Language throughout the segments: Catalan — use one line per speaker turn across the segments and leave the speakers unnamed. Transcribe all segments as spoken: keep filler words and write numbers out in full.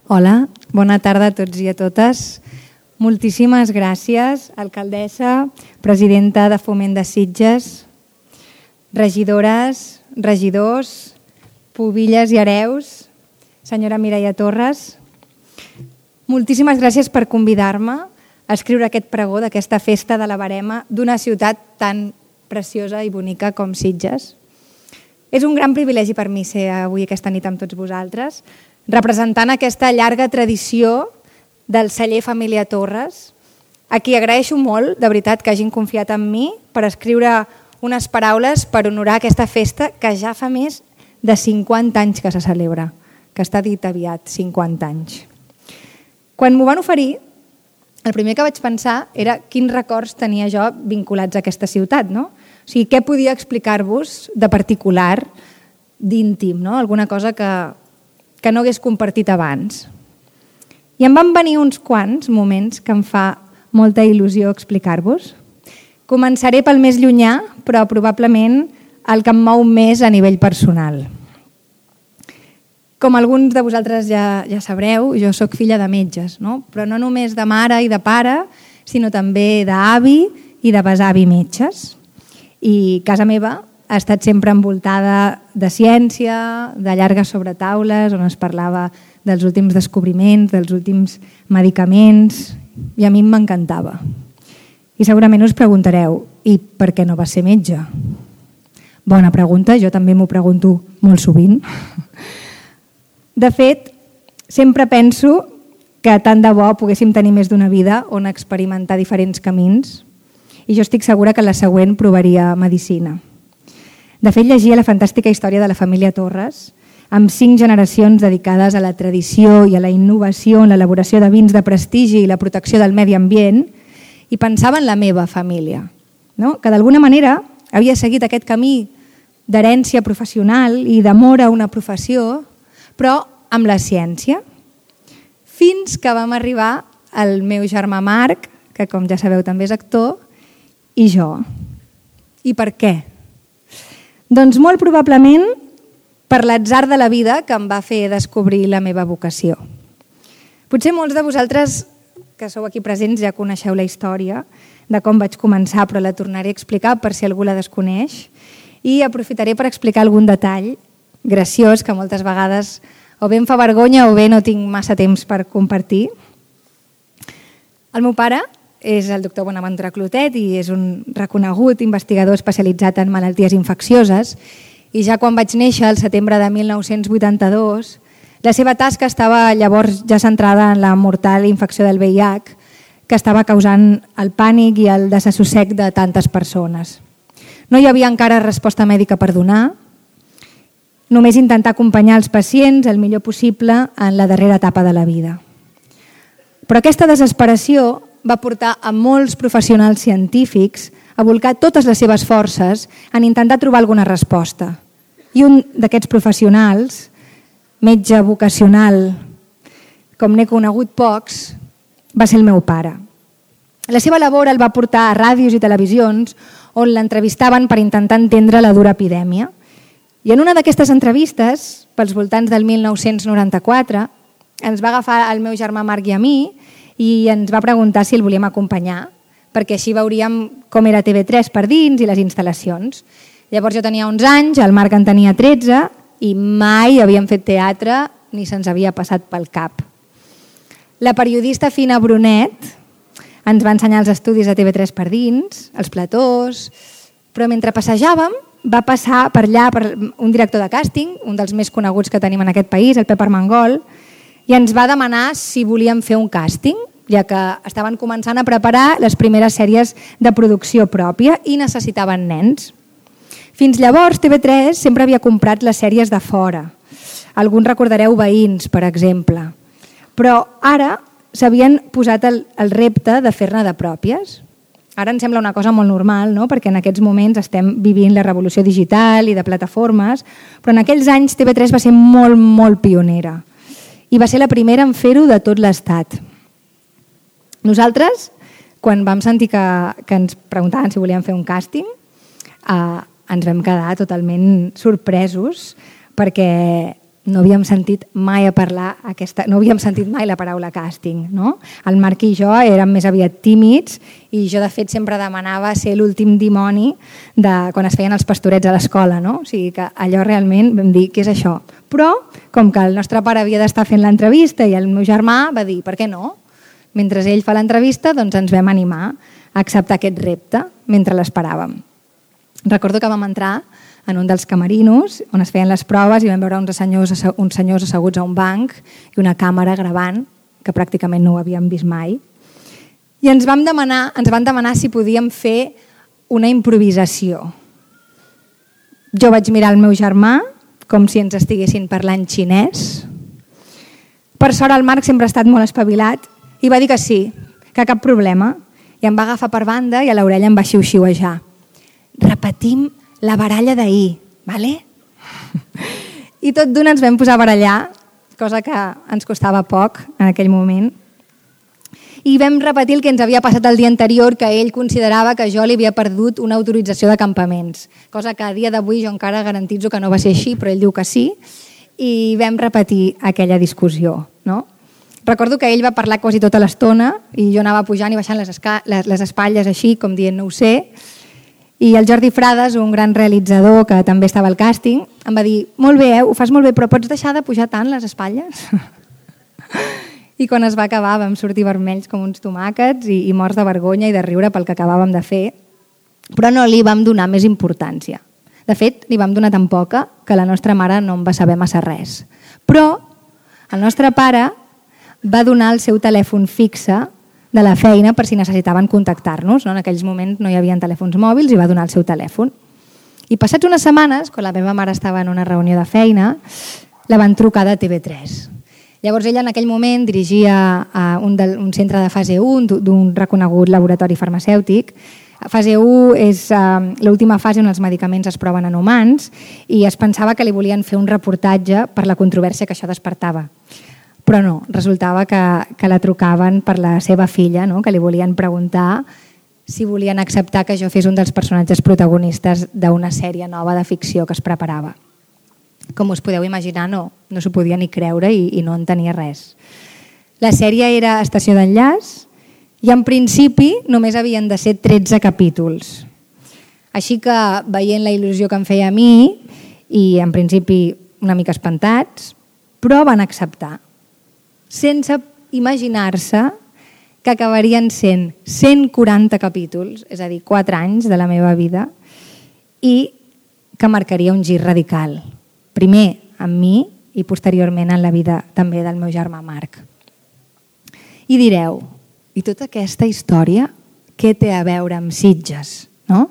Hola, bona tarda a tots i a totes. Moltíssimes gràcies, alcaldessa, presidenta de Foment de Sitges, regidores, regidors, pubilles i hereus, senyora Mireia Torres. Moltíssimes gràcies per convidar-me a escriure aquest pregó d'aquesta festa de la Verema d'una ciutat tan preciosa i bonica com Sitges. És un gran privilegi per mi ser avui aquesta nit amb tots vosaltres, representant aquesta llarga tradició del celler Família Torres, a qui agraeixo molt, de veritat, que hagin confiat en mi per escriure unes paraules per honorar aquesta festa que ja fa més de cinquanta anys que se celebra, que està dit aviat, cinquanta anys. Quan m'ho van oferir, el primer que vaig pensar era quins records tenia jo vinculats a aquesta ciutat, no? O sigui, què podia explicar-vos de particular, d'íntim, no? Alguna cosa que, que no hagués compartit abans. I em van venir uns quants moments que em fa molta il·lusió explicar-vos. Començaré pel més llunyà, però probablement el que em mou més a nivell personal. Com alguns de vosaltres ja, ja sabreu, jo sóc filla de metges, no? Però no només de mare i de pare, sinó també d'avi i de besavi metges. I casa meva ha estat sempre envoltada de ciència, de llargues sobretaules, on es parlava dels últims descobriments, dels últims medicaments, i a mi m'encantava. I segurament us preguntareu, i per què no vas ser metge? Bona pregunta, jo també m'ho pregunto molt sovint. De fet, sempre penso que tant de bo poguéssim tenir més d'una vida on experimentar diferents camins, i jo estic segura que la següent provaria medicina. De fet, llegia la fantàstica història de la família Torres, amb cinc generacions dedicades a la tradició i a la innovació en l'elaboració de vins de prestigi i la protecció del medi ambient, i pensava en la meva família, no? Que d'alguna manera havia seguit aquest camí d'herència professional i d'amor a una professió, però amb la ciència, fins que vam arribar al meu germà Marc, que com ja sabeu també és actor, i jo. I per què? Doncs molt probablement per l'atzar de la vida que em va fer descobrir la meva vocació. Potser molts de vosaltres que sou aquí presents ja coneixeu la història de com vaig començar, però la tornaré a explicar per si algú la desconeix, i aprofitaré per explicar algun detall graciós que moltes vegades o bé em fa vergonya o bé no tinc massa temps per compartir. El meu pare és el doctor Bonaventura Clotet i és un reconegut investigador especialitzat en malalties infeccioses, i ja quan vaig néixer, al setembre de mil nou-cents vuitanta-dos, la seva tasca estava llavors ja centrada en la mortal infecció del V I H, que estava causant el pànic i el desassossec de tantes persones. No hi havia encara resposta mèdica per donar, només intentar acompanyar els pacients el millor possible en la darrera etapa de la vida. Però aquesta desesperació va portar a molts professionals científics a volcar totes les seves forces en intentar trobar alguna resposta. I un d'aquests professionals, metge vocacional, com n'he conegut pocs, va ser el meu pare. La seva labor el va portar a ràdios i televisions on l'entrevistaven per intentar entendre la dura epidèmia. I en una d'aquestes entrevistes, pels voltants del mil nou-cents noranta-quatre, ens va agafar el meu germà Marc i a mi i ens va preguntar si el volíem acompanyar, perquè així veuríem com era T V tres per dins i les instal·lacions. Llavors jo tenia onze anys, el Marc en tenia tretze, i mai havíem fet teatre ni se'ns havia passat pel cap. La periodista Fina Brunet ens va ensenyar els estudis de T V tres per dins, els platós, però mentre passejàvem va passar per allà per un director de càsting, un dels més coneguts que tenim en aquest país, el Pep Armengol, i ens va demanar si volíem fer un càsting, ja que estaven començant a preparar les primeres sèries de producció pròpia i necessitaven nens. Fins llavors, T V tres sempre havia comprat les sèries de fora. Alguns recordareu Veïns, per exemple. Però ara s'havien posat el, el repte de fer-ne de pròpies. Ara ens sembla una cosa molt normal, no? Perquè en aquests moments estem vivint la revolució digital i de plataformes, però en aquells anys T V tres va ser molt, molt pionera. I va ser la primera en fer-ho de tot l'Estat. Nosaltres, quan vam sentir que, que ens preguntaven si volíem fer un càsting, eh, ens vam quedar totalment sorpresos perquè no havíem sentit mai a parlar aquesta, no havíem sentit mai la paraula càsting, no? El Marc i jo érem més aviat tímids i jo de fet sempre demanava ser l'últim dimoni de quan es feien els pastorets a l'escola, no? O sigui que allò realment vam dir, què és això? Però com que el nostre pare havia d'estar fent l'entrevista i el meu germà va dir, per què no? Mentre ell fa l'entrevista doncs ens vam animar a acceptar aquest repte mentre l'esperàvem. Recordo que vam entrar en un dels camerinos on es feien les proves i vam veure uns senyors, uns senyors asseguts a un banc i una càmera gravant, que pràcticament no ho havíem vist mai. I ens vam demanar, ens van demanar si podíem fer una improvisació. Jo vaig mirar el meu germà com si ens estiguessin parlant xinès. Per sort el Marc sempre ha estat molt espavilat i va dir que sí, que cap problema. I em va agafar per banda i a l'orella em va xiu-xiuejar. Repetim la baralla d'ahir, vale? I tot d'una ens vam posar a barallar, cosa que ens costava poc en aquell moment. I vam repetir el que ens havia passat el dia anterior, que ell considerava que jo li havia perdut una autorització de campaments, cosa que a dia d'avui jo encara garantitzo que no va ser així, però ell diu que sí, i vam repetir aquella discussió, no? Recordo que ell va parlar quasi tota l'estona i jo anava pujant i baixant les, esca- les, les espatlles així, com dient no ho sé, i el Jordi Frades, un gran realitzador que també estava al càsting, em va dir, molt bé, eh, ho fas molt bé, però pots deixar de pujar tant les espatlles? I quan es va acabar vam sortir vermells com uns tomàquets i, i morts de vergonya i de riure pel que acabàvem de fer, però no li vam donar més importància. De fet, li vam donar tan poca que la nostra mare no en va saber massa res. Però el nostre pare va donar el seu telèfon fixe de la feina per si necessitaven contactar-nos. No? En aquells moments no hi havia telèfons mòbils i va donar el seu telèfon. I passats unes setmanes, quan la meva mare estava en una reunió de feina, la van trucar de T V tres. Llavors ella en aquell moment dirigia a un, del, un centre de fase u d'un reconegut laboratori farmacèutic. Fase u és uh, l'última fase on els medicaments es proven en humans i es pensava que li volien fer un reportatge per la controvèrsia que això despertava. Però no, resultava que, que la trucaven per la seva filla, no? Que li volien preguntar si volien acceptar que jo fes un dels personatges protagonistes d'una sèrie nova de ficció que es preparava. Com us podeu imaginar, no, no s'ho podia ni creure i, i no entenia res. La sèrie era Estació d'enllaç i en principi només havien de ser tretze capítols. Així que, veient la il·lusió que em feia a mi, i en principi una mica espantats, però van acceptar, sense imaginar-se que acabarien sent cent quaranta capítols, és a dir, quatre anys de la meva vida, i que marcaria un gir radical. Primer amb mi i posteriorment en la vida també del meu germà Marc. I direu, i tota aquesta història, què té a veure amb Sitges, no?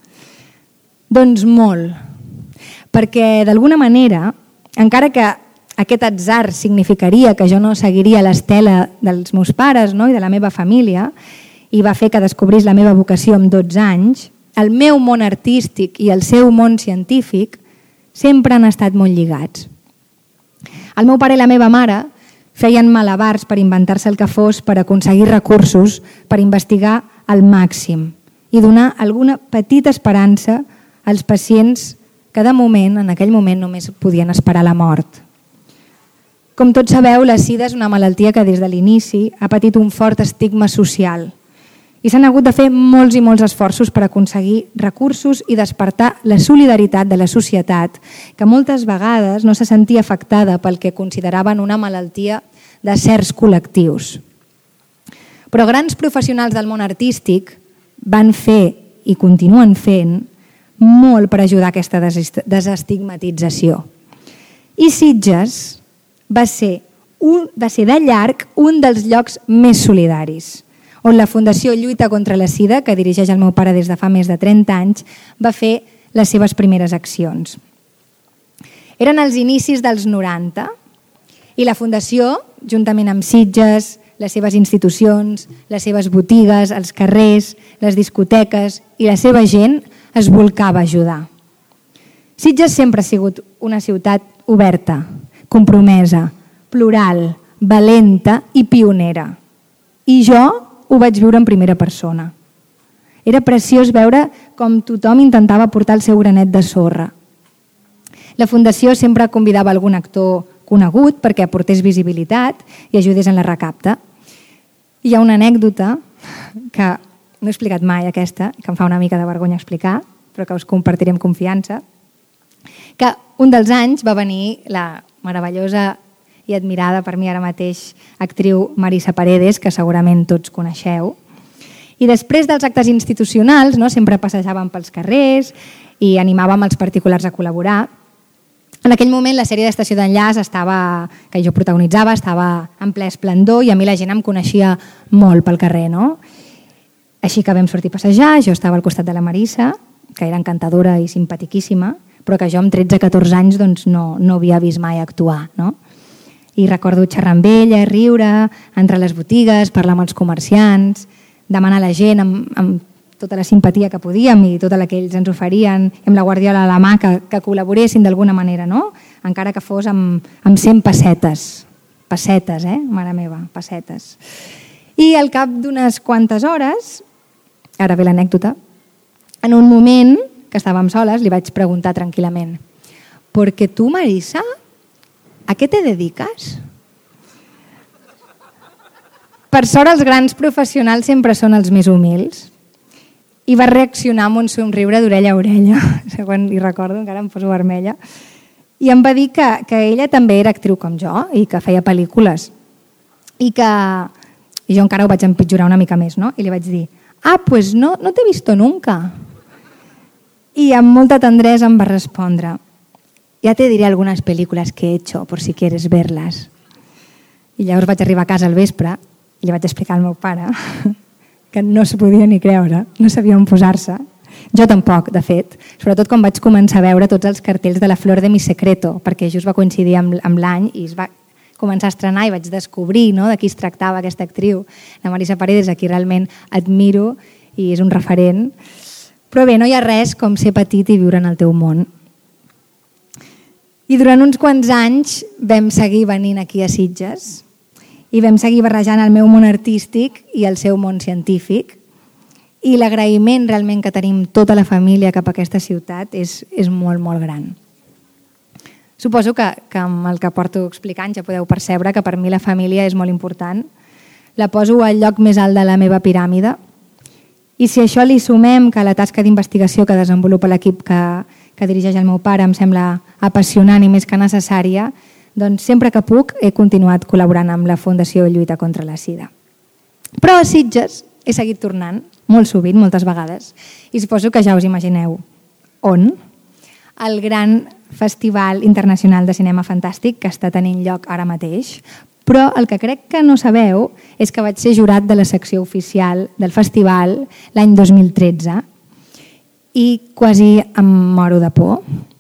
Doncs molt, perquè d'alguna manera, encara que aquest atzar significaria que jo no seguiria l'estela dels meus pares, no? I de la meva família i va fer que descobrís la meva vocació amb dotze anys, el meu món artístic i el seu món científic sempre han estat molt lligats. El meu pare i la meva mare feien malabars per inventar-se el que fos per aconseguir recursos, per investigar al màxim i donar alguna petita esperança als pacients que de moment, en aquell moment, només podien esperar la mort. Com tots sabeu, la sida és una malaltia que des de l'inici ha patit un fort estigma social i s'han hagut de fer molts i molts esforços per aconseguir recursos i despertar la solidaritat de la societat, que moltes vegades no se sentia afectada pel que consideraven una malaltia de certs col·lectius. Però grans professionals del món artístic van fer i continuen fent molt per ajudar a aquesta desestigmatització. I Sitges va ser, un, va ser de llarg un dels llocs més solidaris, on la Fundació Lluita contra la Sida, que dirigeix el meu pare des de fa més de trenta anys, va fer les seves primeres accions. Eren els inicis dels noranta i la Fundació, juntament amb Sitges, les seves institucions, les seves botigues, els carrers, les discoteques i la seva gent es volcava a ajudar. Sitges sempre ha sigut una ciutat oberta, compromesa, plural, valenta i pionera. I jo ho vaig viure en primera persona. Era preciós veure com tothom intentava portar el seu granet de sorra. La Fundació sempre convidava algun actor conegut perquè aportés visibilitat i ajudés en la recapta. Hi ha una anècdota que no he explicat mai aquesta, que em fa una mica de vergonya explicar, però que us compartiré amb confiança, que un dels anys va venir la meravellosa i admirada per mi ara mateix actriu Marisa Paredes, que segurament tots coneixeu. I després dels actes institucionals, no, sempre passejàvem pels carrers i animàvem els particulars a col·laborar. En aquell moment la sèrie d'Estació d'Enllaç estava, que jo protagonitzava, estava en ple esplendor i a mi la gent em coneixia molt pel carrer, no? Així que vam sortir a passejar, jo estava al costat de la Marisa, que era encantadora i simpatiquíssima, però que jo amb tretze catorze anys doncs, no, no havia vist mai actuar. No? I recordo xerrar amb ella, riure, entrar a les botigues, parlar amb els comerciants, demanar a la gent amb, amb tota la simpatia que podíem i tota la que ells ens oferien, amb la guardiola a la mà, que, que col·laboressin d'alguna manera, no? Encara que fos amb, amb cent pessetes. Pessetes, eh? Mare meva, pessetes. I al cap d'unes quantes hores, ara ve l'anècdota, en un moment que estàvem soles li vaig preguntar tranquil·lament: «Perquè tu, Marisa, a què te dediques?» Per sort, els grans professionals sempre són els més humils. I va reaccionar amb un somriure d'orella a orella, quan hi recordo, encara em poso vermella, i em va dir que, que ella també era actriu com jo i que feia pel·lícules. I que i jo encara ho vaig empitjorar una mica més, no? I li vaig dir: «Ah, pues no, no te he visto nunca». I amb molta tendresa em va respondre: «Ya te diré algunas películas que he hecho por si quieres verlas». I llavors vaig arribar a casa al vespre i li vaig explicar al meu pare que no s'ho podia ni creure, no sabia on posar-se. Jo tampoc, de fet, sobretot quan vaig començar a veure tots els cartells de La Flor de mi secreto, perquè just va coincidir amb, amb l'any i es va començar a estrenar i vaig descobrir, no?, de qui es tractava aquesta actriu, la Marisa Paredes, a qui realment admiro i és un referent. Però bé, no hi ha res com ser petit i viure en el teu món. I durant uns quants anys vam seguir venint aquí a Sitges i vam seguir barrejant el meu món artístic i el seu món científic, i l'agraïment realment que tenim tota la família cap a aquesta ciutat és, és molt, molt gran. Suposo que, que amb el que porto explicant ja podeu percebre que per mi la família és molt important. La poso al lloc més alt de la meva piràmide. I si a això li sumem que la tasca d'investigació que desenvolupa l'equip que, que dirigeix el meu pare em sembla apassionant i més que necessària, doncs sempre que puc he continuat col·laborant amb la Fundació Lluita contra la Sida. Però a Sitges he seguit tornant, molt sovint, moltes vegades, i suposo que ja us imagineu on. El gran Festival Internacional de Cinema Fantàstic que està tenint lloc ara mateix. Però el que crec que no sabeu és que vaig ser jurat de la secció oficial del festival l'any dos mil tretze i quasi em moro de por.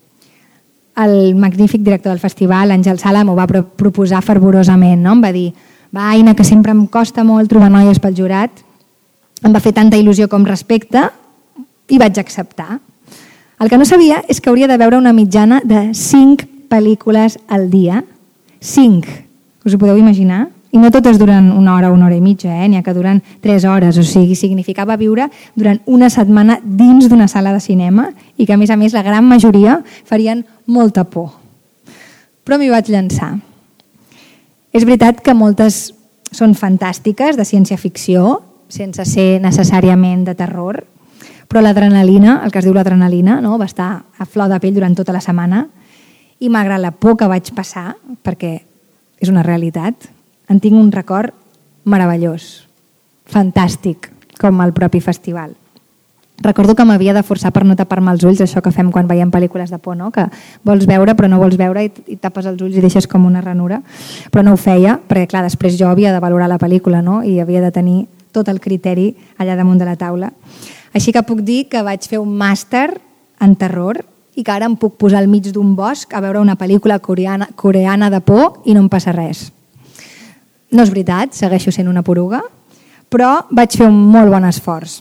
El magnífic director del festival, Àngel Sala, m'ho va proposar fervorosament, no? Em va dir: «Va, Aina, que sempre em costa molt trobar noies pel jurat». Em va fer tanta il·lusió com respecte i vaig acceptar. El que no sabia és que hauria de veure una mitjana de cinc pel·lícules al dia. Cinc. Us ho podeu imaginar? I no totes duren una hora o una hora i mitja, eh? N'hi ha que duren tres hores. O sigui, significava viure durant una setmana dins d'una sala de cinema i que, a més a més, la gran majoria farien molta por. Però m'hi vaig llançar. És veritat que moltes són fantàstiques, de ciència-ficció, sense ser necessàriament de terror, però l'adrenalina, el que es diu l'adrenalina, no? Va estar a flor de pell durant tota la setmana i malgrat la por que vaig passar, perquè és una realitat, en tinc un record meravellós, fantàstic, com el propi festival. Recordo que m'havia de forçar per no tapar-me els ulls, això que fem quan veiem pel·lícules de por, no? Que vols veure però no vols veure i, i tapes els ulls i deixes com una ranura, però no ho feia, perquè clar, després jo havia de valorar la pel·lícula, no? I havia de tenir tot el criteri allà damunt de la taula. Així que puc dir que vaig fer un màster en terror i que ara em puc posar al mig d'un bosc a veure una pel·lícula coreana, coreana de por i no em passa res. No és veritat, segueixo sent una poruga, però vaig fer un molt bon esforç.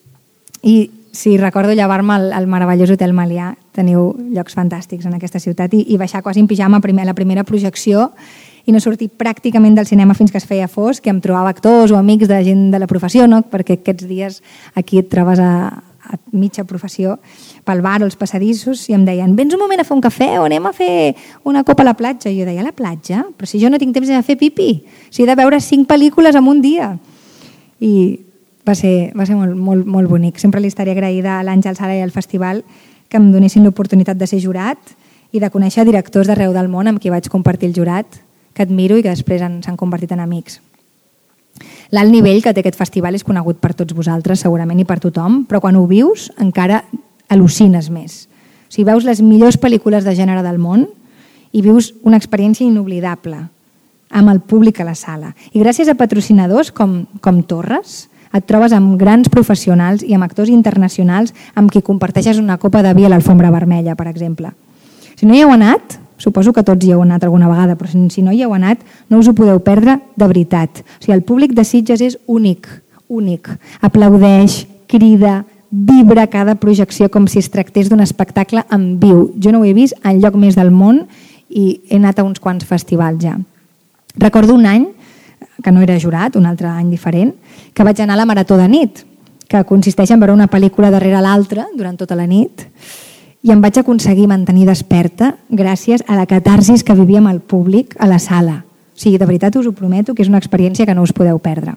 I si recordo llevar-me al, al meravellós Hotel Melià, teniu llocs fantàstics en aquesta ciutat, i, i baixar quasi en pijama a la primera projecció i no sortir pràcticament del cinema fins que es feia fosc, que em trobava actors o amics de gent de la professió, no? Perquè aquests dies aquí et trobes a, a mitja professió, pel bar o els passadissos, i em deien, vens un moment a fer un cafè o anem a fer una copa a la platja? I jo deia, a la platja? Però si jo no tinc temps de fer pipí, si he de veure cinc pel·lícules en un dia. I va ser, va ser molt, molt, molt bonic. Sempre li estaré agraïda a l'Àngel Sala i al festival que em donessin l'oportunitat de ser jurat i de conèixer directors d'arreu del món amb qui vaig compartir el jurat, que admiro i que després s'han convertit en amics. L'alt nivell que té aquest festival és conegut per tots vosaltres, segurament, i per tothom, però quan ho vius encara al·lucines més. O sigui, veus les millors pel·lícules de gènere del món i vius una experiència inoblidable amb el públic a la sala. I gràcies a patrocinadors com, com Torres, et trobes amb grans professionals i amb actors internacionals amb qui comparteixes una copa de vi a l'Alfombra Vermella, per exemple. Si no hi heu anat, suposo que tots hi heu anat alguna vegada, però si no hi heu anat, no us ho podeu perdre de veritat. O sigui, el públic de Sitges és únic, únic. Aplaudeix, crida, vibra cada projecció com si es tractés d'un espectacle en viu. Jo no ho he vist enlloc més del món i he anat a uns quants festivals ja. Recordo un any, que no era jurat, un altre any diferent, que vaig anar a la Marató de nit, que consisteix en veure una pel·lícula darrere l'altra durant tota la nit, i em vaig aconseguir mantenir desperta gràcies a la catarsis que vivíem el públic a la sala. O sigui, de veritat us ho prometo que és una experiència que no us podeu perdre.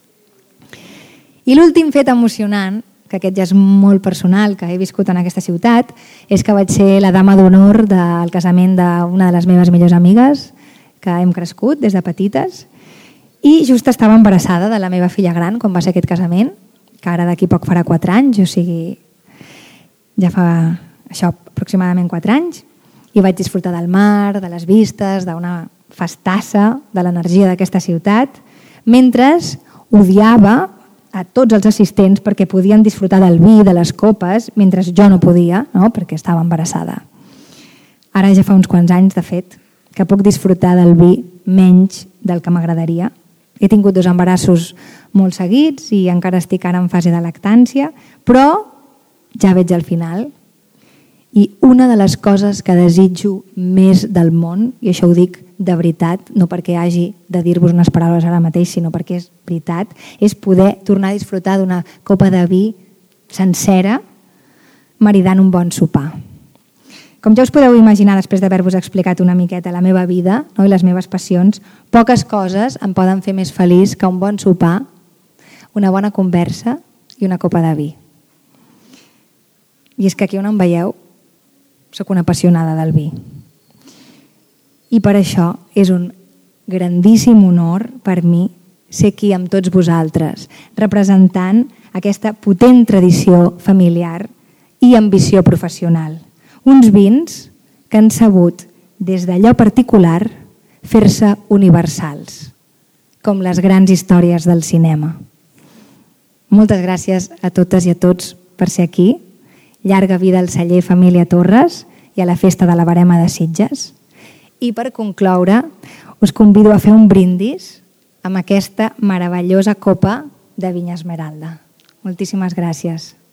I l'últim fet emocionant, que aquest ja és molt personal, que he viscut en aquesta ciutat, és que vaig ser la dama d'honor del casament d'una de les meves millors amigues, que hem crescut des de petites, i just estava embarassada de la meva filla gran quan va ser aquest casament, que ara d'aquí poc farà quatre anys, o sigui, ja fa això aproximadament quatre anys, i vaig disfrutar del mar, de les vistes, d'una festassa, de l'energia d'aquesta ciutat, mentre odiava a tots els assistents perquè podien disfrutar del vi, de les copes, mentre jo no podia, no? Perquè estava embarassada. Ara ja fa uns quants anys, de fet, que puc disfrutar del vi menys del que m'agradaria. He tingut dos embarassos molt seguits i encara estic ara en fase de lactància, però ja veig el final. I una de les coses que desitjo més del món, i això ho dic de veritat, no perquè hagi de dir-vos unes paraules ara mateix, sinó perquè és veritat, és poder tornar a disfrutar d'una copa de vi sencera maridant un bon sopar. Com ja us podeu imaginar, després d'haver-vos explicat una miqueta la meva vida, no, i les meves passions, poques coses em poden fer més feliç que un bon sopar, una bona conversa i una copa de vi. I és que aquí on em veieu, sóc una apassionada del vi. I per això és un grandíssim honor per mi ser aquí amb tots vosaltres, representant aquesta potent tradició familiar i ambició professional. Uns vins que han sabut, des d'allò particular, fer-se universals, com les grans històries del cinema. Moltes gràcies a totes i a tots per ser aquí. Llarga vida al celler Família Torres i a la Festa de la Verema de Sitges. I per concloure, us convido a fer un brindis amb aquesta meravellosa copa de vinya Esmeralda. Moltíssimes gràcies.